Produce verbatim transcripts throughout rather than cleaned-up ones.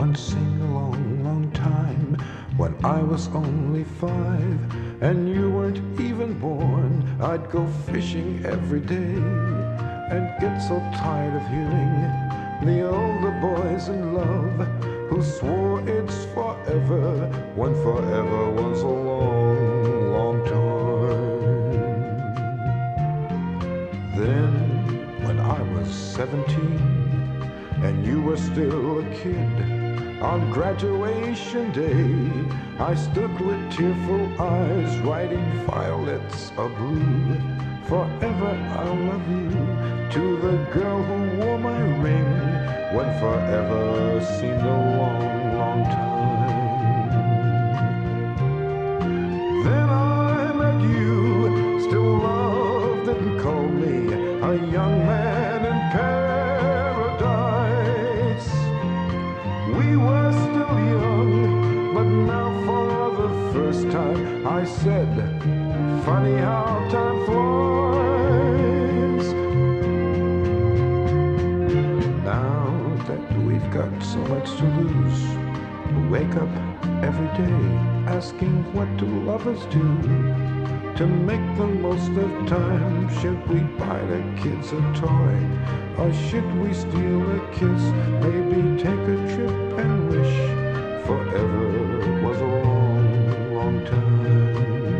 Once seemed a long, long time when I was only five and you weren't even born. I'd go fishing every day and get so tired of hearing the older boys in love who swore it's forever when forever was a long, long time. Then when I was seventeen and you were still a kid, on graduation day I stood with tearful eyes writing violets of blue. Forever I'll love you, to the girl who wore my ring when forever seemed a long, long time. Then I met you, still love didn't call me a young man in paradise. We were still young, but now for the first time I said, funny how time flies. Now that we've got so much to lose, we wake up every day asking what do lovers do to make the most of time. Should we buy the kids a toy, or should we steal a kiss? Maybe take a trip and wish forever was a long, long time.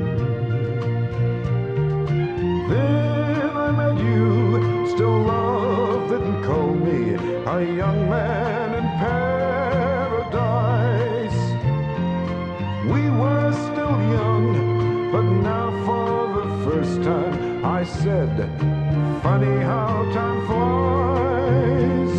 Then I met you, still love didn't call me a young man in paradise. We were still young, but now for the first time I said, funny how time flies.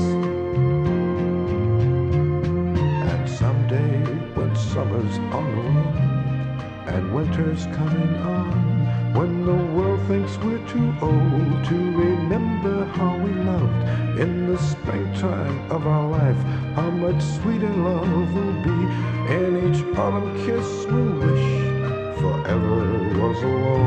And someday when summer's on the wing and winter's coming on, when the world thinks we're too old to remember how we loved in the springtime of our life, how much sweeter love will be. In each autumn kiss we'll wish forever was a long